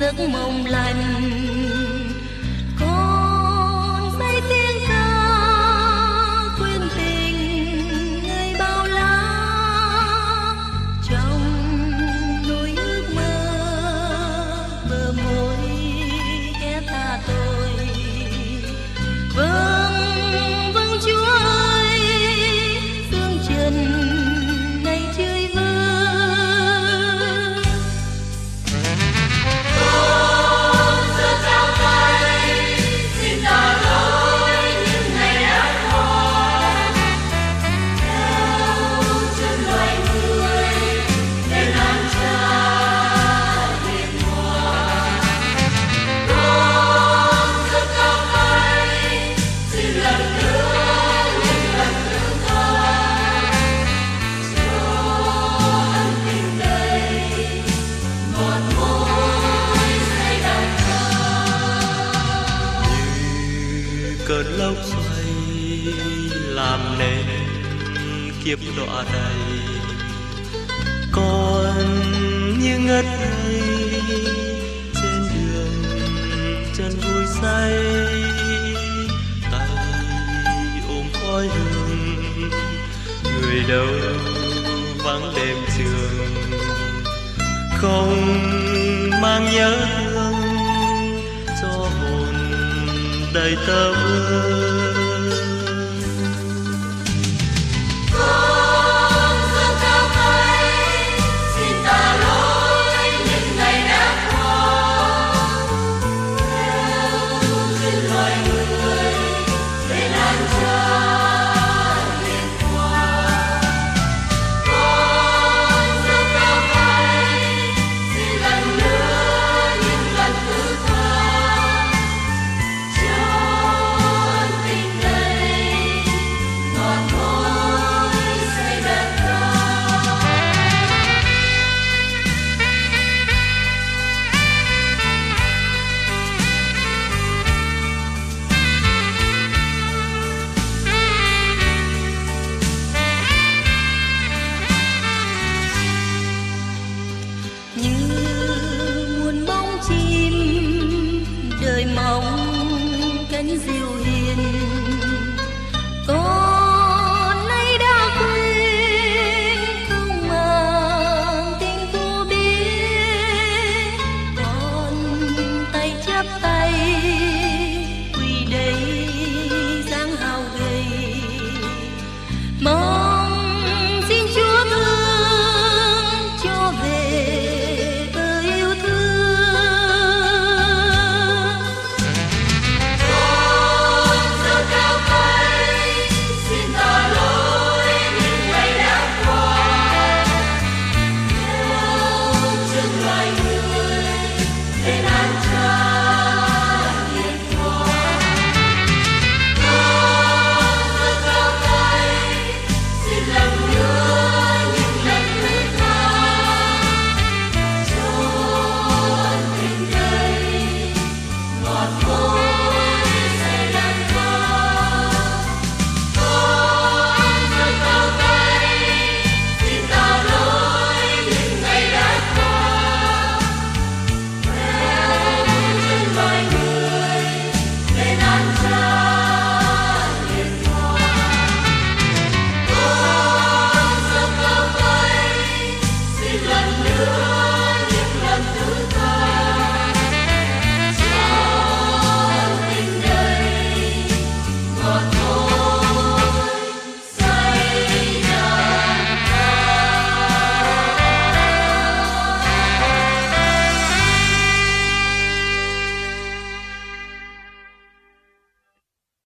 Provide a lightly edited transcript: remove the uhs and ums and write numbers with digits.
giấc mộng lành. Con say tiếng ca quên tình ngày bao la, trong nỗi ước mơ bờ môi ghé ta tôi. Vâng vâng Chúa ơi, dương trần này chơi vơi. Con giơ cao tay xin tạ lỗi những ngày đã qua, theo chân loài người đến an cha hiền hòa. Con giơ cao tay xin lần nữa những lần thứ tha, cho ân tình đầy ngọt môi say đắm ta. Như cơn lốc xoay làm nên kiếp đọa đầy, con như ngất ngây trên đường chân vui say, tay ôm khói hương người đâu vắng đêm trường, không mang nhớ thương cho hồn đầy tơ vơ.